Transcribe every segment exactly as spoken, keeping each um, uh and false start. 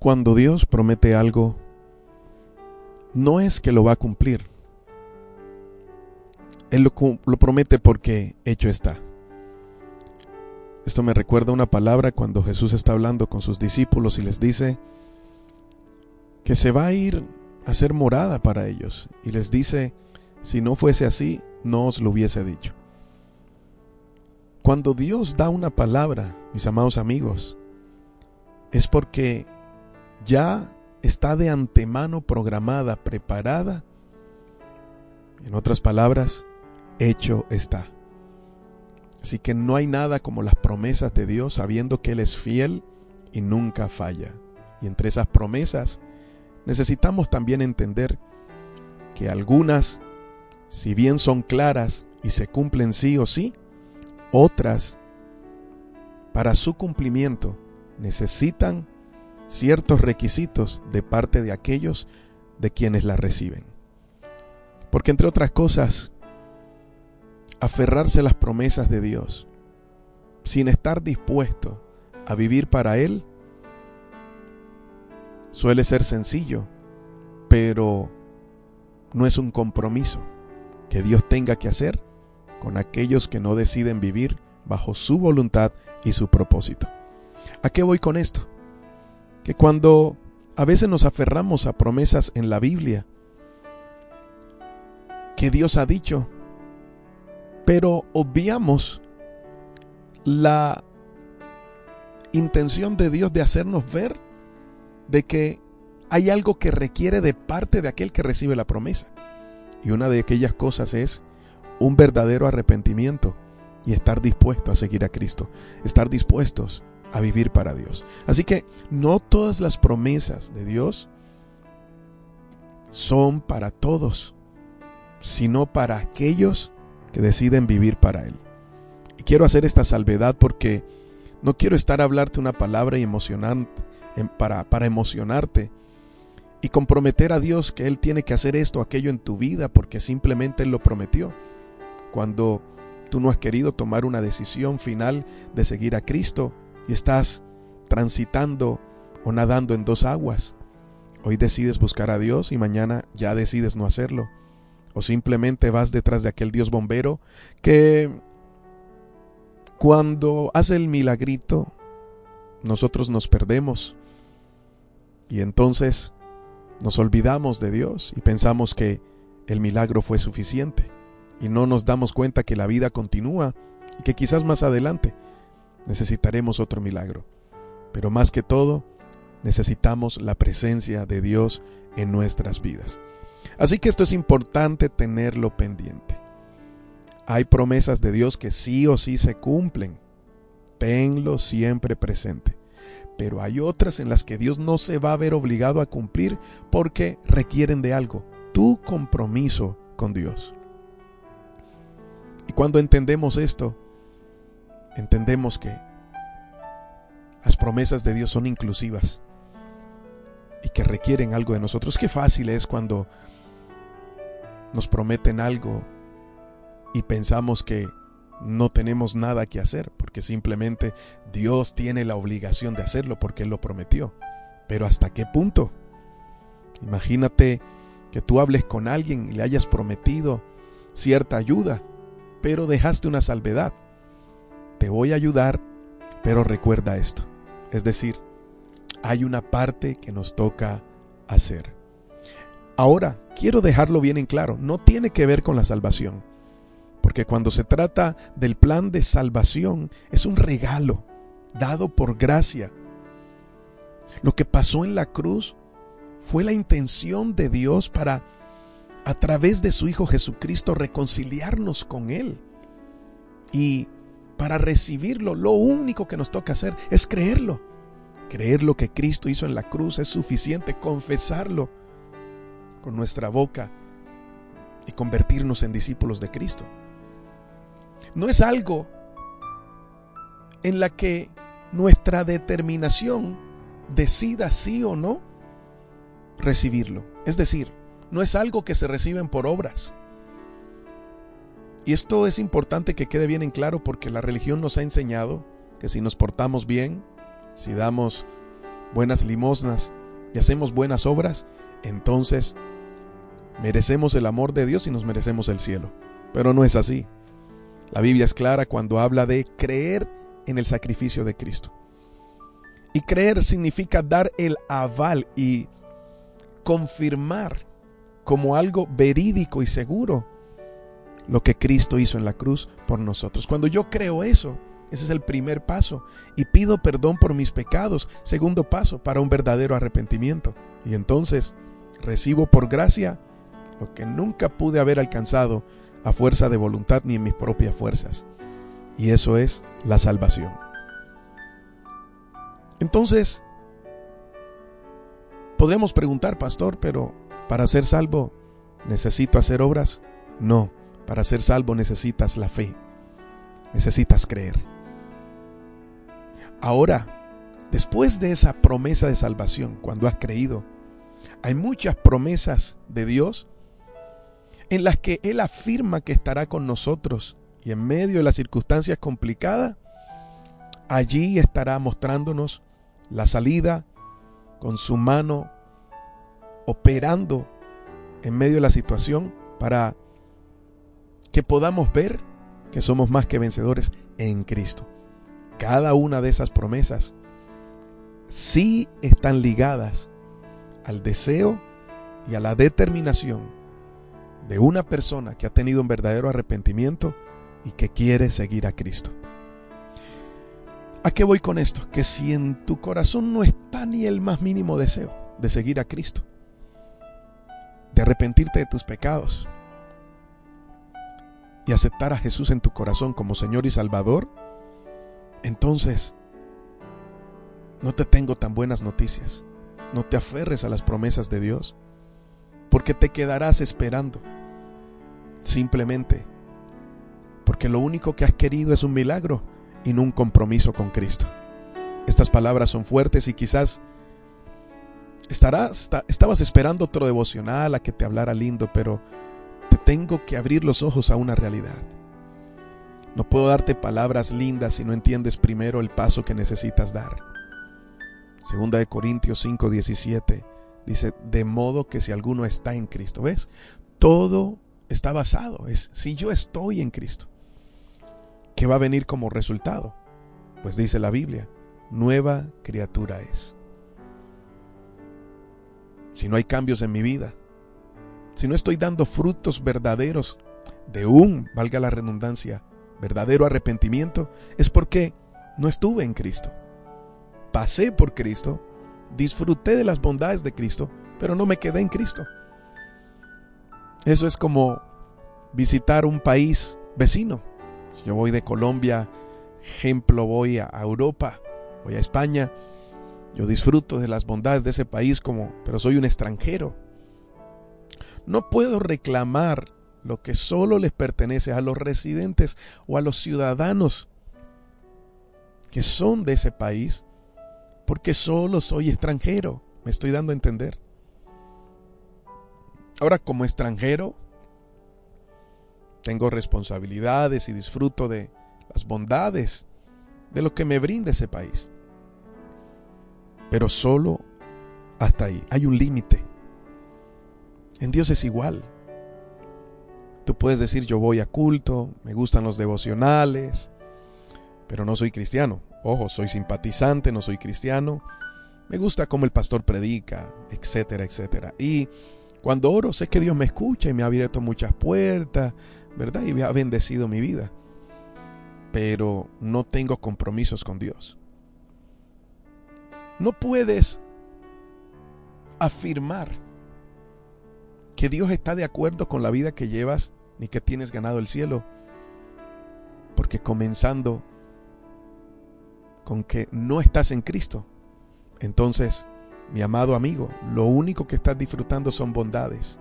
cuando Dios promete algo, no es que lo va a cumplir. Él lo, lo promete porque hecho está. Esto me recuerda una palabra cuando Jesús está hablando con sus discípulos y les dice que se va a ir a hacer morada para ellos. Y les dice, si no fuese así, no os lo hubiese dicho. Cuando Dios da una palabra, mis amados amigos, es porque ya está de antemano programada, preparada. En otras palabras, hecho está. Así que no hay nada como las promesas de Dios, sabiendo que Él es fiel y nunca falla. Y entre esas promesas necesitamos también entender que algunas, si bien son claras y se cumplen sí o sí, otras, para su cumplimiento, necesitan ciertos requisitos de parte de aquellos de quienes las reciben. Porque entre otras cosas, aferrarse a las promesas de Dios sin estar dispuesto a vivir para Él suele ser sencillo, pero no es un compromiso que Dios tenga que hacer con aquellos que no deciden vivir bajo su voluntad y su propósito. ¿A qué voy con esto? Que cuando a veces nos aferramos a promesas en la Biblia que Dios ha dicho, pero obviamos la intención de Dios de hacernos ver de que hay algo que requiere de parte de aquel que recibe la promesa. Y una de aquellas cosas es un verdadero arrepentimiento y estar dispuesto a seguir a Cristo, estar dispuestos a vivir para Dios. Así que no todas las promesas de Dios son para todos, sino para aquellos que deciden vivir para Él. Y quiero hacer esta salvedad porque no quiero estar a hablarte una palabra y emocionante, para, para emocionarte y comprometer a Dios que Él tiene que hacer esto o aquello en tu vida porque simplemente Él lo prometió, cuando tú no has querido tomar una decisión final de seguir a Cristo y estás transitando o nadando en dos aguas. Hoy decides buscar a Dios y mañana ya decides no hacerlo. O simplemente vas detrás de aquel Dios bombero que cuando hace el milagrito nosotros nos perdemos y entonces nos olvidamos de Dios y pensamos que el milagro fue suficiente y no nos damos cuenta que la vida continúa y que quizás más adelante necesitaremos otro milagro. Pero más que todo, necesitamos la presencia de Dios en nuestras vidas. Así que esto es importante tenerlo pendiente. Hay promesas de Dios que sí o sí se cumplen. Tenlo siempre presente. Pero hay otras en las que Dios no se va a ver obligado a cumplir porque requieren de algo, tu compromiso con Dios. Y cuando entendemos esto, entendemos que las promesas de Dios son inclusivas y que requieren algo de nosotros. Qué fácil es cuando nos prometen algo y pensamos que no tenemos nada que hacer, porque simplemente Dios tiene la obligación de hacerlo porque Él lo prometió. Pero ¿hasta qué punto? Imagínate que tú hables con alguien y le hayas prometido cierta ayuda, pero dejaste una salvedad. Te voy a ayudar, pero recuerda esto. Es decir, hay una parte que nos toca hacer. Ahora, quiero dejarlo bien en claro, no tiene que ver con la salvación. Porque cuando se trata del plan de salvación, es un regalo dado por gracia. Lo que pasó en la cruz fue la intención de Dios para, a través de su Hijo Jesucristo, reconciliarnos con Él. Y para recibirlo, lo único que nos toca hacer es creerlo. Creer lo que Cristo hizo en la cruz es suficiente, confesarlo con nuestra boca y convertirnos en discípulos de Cristo. No es algo en la que nuestra determinación decida sí o no recibirlo. Es decir, no es algo que se reciben por obras. Y esto es importante que quede bien en claro porque la religión nos ha enseñado que si nos portamos bien, si damos buenas limosnas y hacemos buenas obras, entonces merecemos el amor de Dios y nos merecemos el cielo. Pero no es así. La Biblia es clara cuando habla de creer en el sacrificio de Cristo. Y creer significa dar el aval y confirmar como algo verídico y seguro lo que Cristo hizo en la cruz por nosotros. Cuando yo creo eso, ese es el primer paso, y pido perdón por mis pecados. Segundo paso, para un verdadero arrepentimiento. Y entonces recibo por gracia lo que nunca pude haber alcanzado a fuerza de voluntad ni en mis propias fuerzas. Y eso es la salvación. Entonces, podremos preguntar, pastor, pero para ser salvo, ¿necesito hacer obras? No, para ser salvo necesitas la fe. Necesitas creer. Ahora, después de esa promesa de salvación, cuando has creído, hay muchas promesas de Dios en las que Él afirma que estará con nosotros, y en medio de las circunstancias complicadas, allí estará mostrándonos la salida con su mano, operando en medio de la situación para que podamos ver que somos más que vencedores en Cristo. Cada una de esas promesas sí están ligadas al deseo y a la determinación de una persona que ha tenido un verdadero arrepentimiento y que quiere seguir a Cristo. ¿A qué voy con esto? Que si en tu corazón no está ni el más mínimo deseo de seguir a Cristo, de arrepentirte de tus pecados y aceptar a Jesús en tu corazón como Señor y Salvador, entonces no te tengo tan buenas noticias. No te aferres a las promesas de Dios, porque te quedarás esperando, simplemente porque lo único que has querido es un milagro y no un compromiso con Cristo. Estas palabras son fuertes y quizás estarás, estabas esperando otro devocional a que te hablara lindo, pero te tengo que abrir los ojos a una realidad. No puedo darte palabras lindas si no entiendes primero el paso que necesitas dar. Segunda de Corintios cinco diecisiete dice, de modo que si alguno está en Cristo, ¿ves? Todo está basado, es si yo estoy en Cristo, ¿qué va a venir como resultado? Pues dice la Biblia, nueva criatura es. Si no hay cambios en mi vida, si no estoy dando frutos verdaderos de un, valga la redundancia, verdadero arrepentimiento, es porque no estuve en Cristo. Pasé por Cristo, disfruté de las bondades de Cristo, pero no me quedé en Cristo. Eso es como visitar un país vecino. Si yo voy de Colombia, ejemplo, voy a Europa, voy a España, yo disfruto de las bondades de ese país, como, pero soy un extranjero. No puedo reclamar lo que solo les pertenece a los residentes o a los ciudadanos que son de ese país, porque solo soy extranjero. Me estoy dando a entender. Ahora, como extranjero, tengo responsabilidades y disfruto de las bondades de lo que me brinda ese país. Pero solo hasta ahí. Hay un límite. En Dios es igual. Tú puedes decir, yo voy a culto, me gustan los devocionales, pero no soy cristiano. Ojo, soy simpatizante, no soy cristiano. Me gusta cómo el pastor predica, etcétera, etcétera. Y cuando oro, sé que Dios me escucha y me ha abierto muchas puertas, ¿verdad? Y me ha bendecido mi vida. Pero no tengo compromisos con Dios. No puedes afirmar que Dios está de acuerdo con la vida que llevas, ni que tienes ganado el cielo, porque comenzando con que no estás en Cristo, entonces, mi amado amigo, lo único que estás disfrutando son bondades,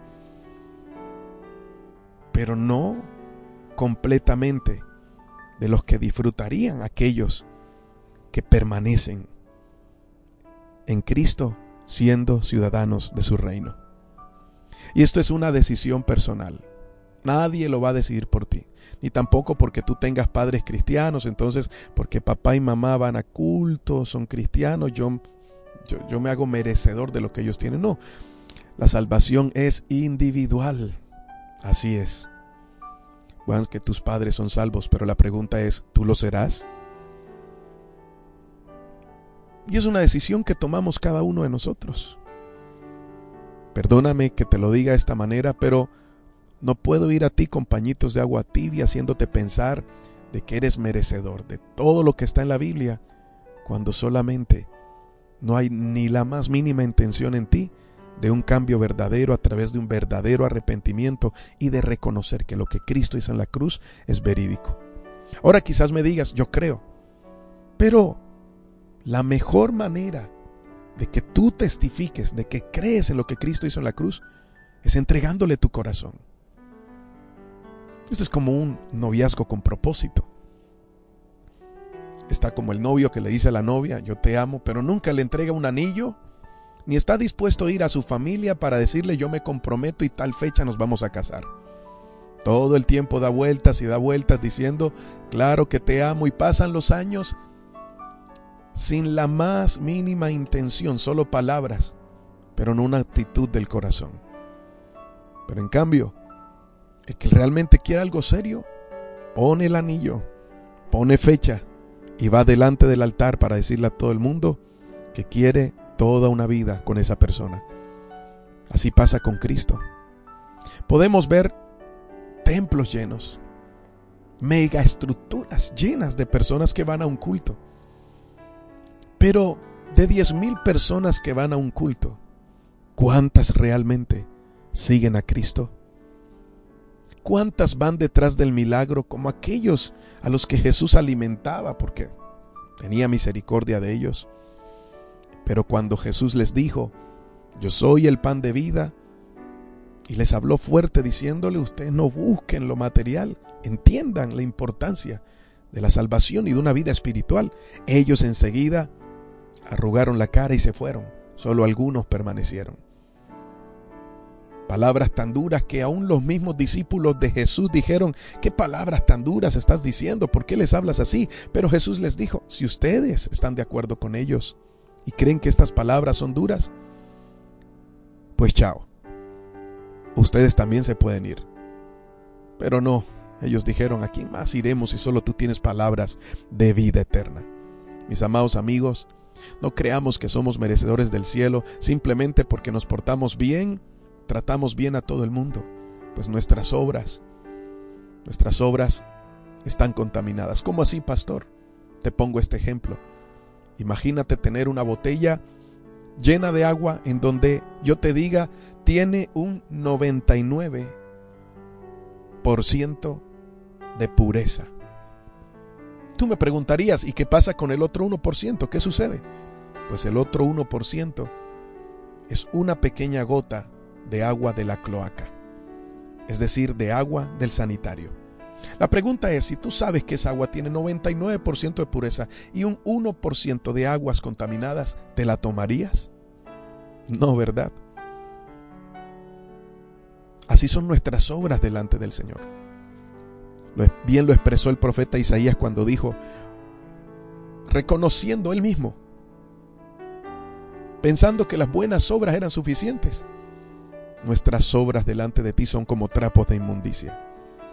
pero no completamente de los que disfrutarían aquellos que permanecen en Cristo siendo ciudadanos de su reino. Y esto es una decisión personal. Nadie lo va a decidir por ti, ni tampoco porque tú tengas padres cristianos, entonces porque papá y mamá van a culto, son cristianos, yo yo, yo me hago merecedor de lo que ellos tienen. No, la salvación es individual. Así es. Bueno, es que tus padres son salvos, pero la pregunta es, ¿tú lo serás? Y es una decisión que tomamos cada uno de nosotros. Perdóname que te lo diga de esta manera, pero no puedo ir a ti con pañitos de agua tibia haciéndote pensar de que eres merecedor de todo lo que está en la Biblia, cuando solamente no hay ni la más mínima intención en ti de un cambio verdadero a través de un verdadero arrepentimiento y de reconocer que lo que Cristo hizo en la cruz es verídico. Ahora quizás me digas, yo creo, pero la mejor manera de que tú testifiques de que crees en lo que Cristo hizo en la cruz es entregándole tu corazón. Esto es como un noviazgo con propósito. Está como el novio que le dice a la novia, yo te amo, pero nunca le entrega un anillo, ni está dispuesto a ir a su familia para decirle, yo me comprometo y tal fecha nos vamos a casar. Todo el tiempo da vueltas y da vueltas diciendo, claro que te amo, y pasan los años sin la más mínima intención, solo palabras, pero no una actitud del corazón. Pero en cambio, el que realmente quiere algo serio, pone el anillo, pone fecha y va delante del altar para decirle a todo el mundo que quiere toda una vida con esa persona. Así pasa con Cristo. Podemos ver templos llenos, mega estructuras llenas de personas que van a un culto. Pero de diez mil personas que van a un culto, ¿cuántas realmente siguen a Cristo? ¿Cuántas van detrás del milagro como aquellos a los que Jesús alimentaba porque tenía misericordia de ellos? Pero cuando Jesús les dijo, yo soy el pan de vida, y les habló fuerte diciéndole, ustedes no busquen lo material, entiendan la importancia de la salvación y de una vida espiritual, ellos enseguida arrugaron la cara y se fueron. Solo algunos permanecieron. Palabras tan duras que aún los mismos discípulos de Jesús dijeron, ¿qué palabras tan duras estás diciendo? ¿Por qué les hablas así? Pero Jesús les dijo, si ustedes están de acuerdo con ellos y creen que estas palabras son duras, pues chao, ustedes también se pueden ir. Pero no, ellos dijeron, ¿a quién más iremos si solo tú tienes palabras de vida eterna? Mis amados amigos, no creamos que somos merecedores del cielo simplemente porque nos portamos bien, tratamos bien a todo el mundo, pues nuestras obras, nuestras obras están contaminadas. ¿Cómo así, pastor? Te pongo este ejemplo. Imagínate tener una botella llena de agua en donde yo te diga, tiene un noventa y nueve por ciento de pureza. Tú me preguntarías, ¿y qué pasa con el otro uno por ciento? ¿Qué sucede? Pues el otro uno por ciento es una pequeña gota de agua de la cloaca, es decir, de agua del sanitario. La pregunta es, si tú sabes que esa agua tiene noventa y nueve por ciento de pureza y un uno por ciento de aguas contaminadas, ¿te la tomarías? No, ¿verdad? Así son nuestras obras delante del Señor. Bien lo expresó el profeta Isaías cuando dijo, reconociendo él mismo, pensando que las buenas obras eran suficientes, nuestras obras delante de ti son como trapos de inmundicia.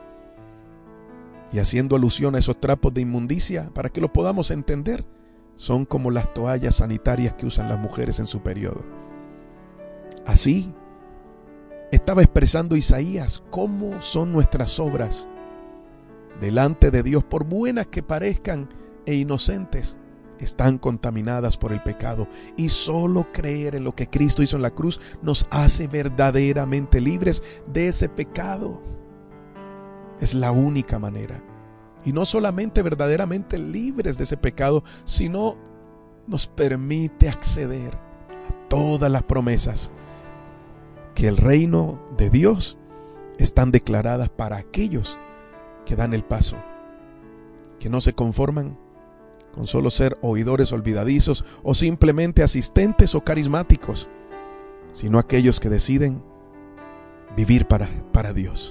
Y haciendo alusión a esos trapos de inmundicia, para que lo podamos entender, son como las toallas sanitarias que usan las mujeres en su periodo. Así estaba expresando Isaías cómo son nuestras obras delante de Dios, por buenas que parezcan e inocentes, están contaminadas por el pecado, y solo creer en lo que Cristo hizo en la cruz nos hace verdaderamente libres de ese pecado. Es la única manera, y no solamente verdaderamente libres de ese pecado, sino nos permite acceder a todas las promesas que el reino de Dios están declaradas para aquellos que dan el paso, que no se conforman con solo ser oidores olvidadizos o simplemente asistentes o carismáticos, sino aquellos que deciden vivir para, para Dios.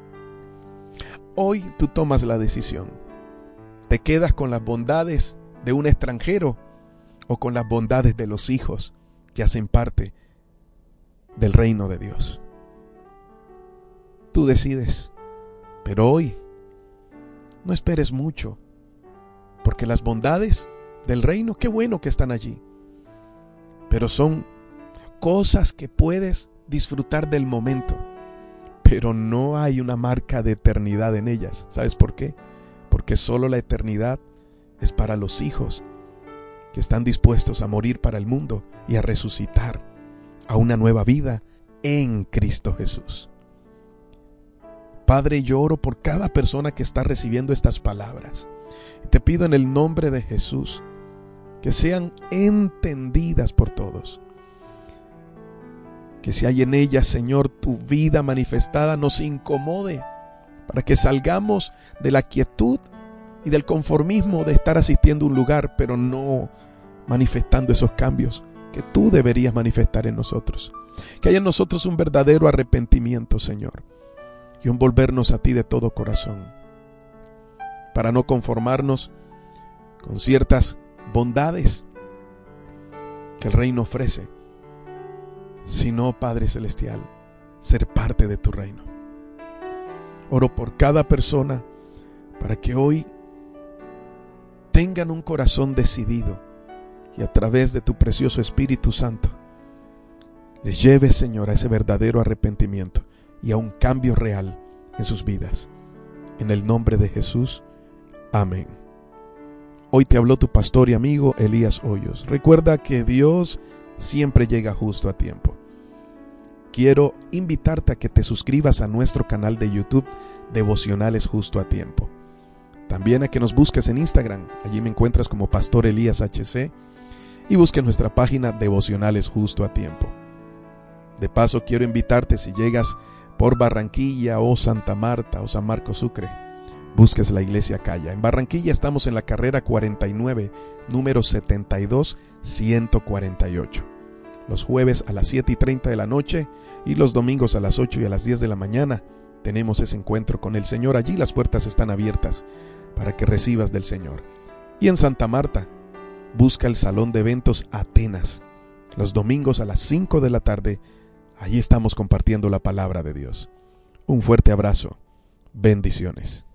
Hoy tú tomas la decisión. ¿Te quedas con las bondades de un extranjero o con las bondades de los hijos que hacen parte del reino de Dios. Tú decides, pero hoy no esperes mucho, porque las bondades del reino, qué bueno que están allí, pero son cosas que puedes disfrutar del momento, pero no hay una marca de eternidad en ellas. ¿Sabes por qué? Porque solo la eternidad es para los hijos que están dispuestos a morir para el mundo y a resucitar a una nueva vida en Cristo Jesús. Padre, yo oro por cada persona que está recibiendo estas palabras. Y te pido en el nombre de Jesús que sean entendidas por todos. Que si hay en ellas, Señor, tu vida manifestada nos incomode, para que salgamos de la quietud y del conformismo de estar asistiendo a un lugar, pero no manifestando esos cambios que tú deberías manifestar en nosotros. Que haya en nosotros un verdadero arrepentimiento, Señor, y un volvernos a ti de todo corazón, para no conformarnos con ciertas bondades que el reino ofrece, sino, Padre Celestial, ser parte de tu reino. Oro por cada persona para que hoy tengan un corazón decidido y a través de tu precioso Espíritu Santo les lleves, Señor, a ese verdadero arrepentimiento y a un cambio real en sus vidas. En el nombre de Jesús, amén. Hoy te habló tu pastor y amigo Elías Hoyos. Recuerda que Dios siempre llega justo a tiempo. Quiero invitarte a que te suscribas a nuestro canal de YouTube Devocionales Justo a Tiempo. También a que nos busques en Instagram. Allí me encuentras como Pastor Elías H C y busques nuestra página Devocionales Justo a Tiempo. De paso, quiero invitarte, si llegas por Barranquilla o Santa Marta o San Marcos Sucre, busques la Iglesia Calla. En Barranquilla estamos en la carrera cuarenta y nueve, número setenta y dos ciento cuarenta y ocho. Los jueves a las siete y treinta de la noche y los domingos a las ocho y a las diez de la mañana tenemos ese encuentro con el Señor. Allí las puertas están abiertas para que recibas del Señor. Y en Santa Marta, busca el Salón de Eventos Atenas. Los domingos a las cinco de la tarde, allí estamos compartiendo la palabra de Dios. Un fuerte abrazo. Bendiciones.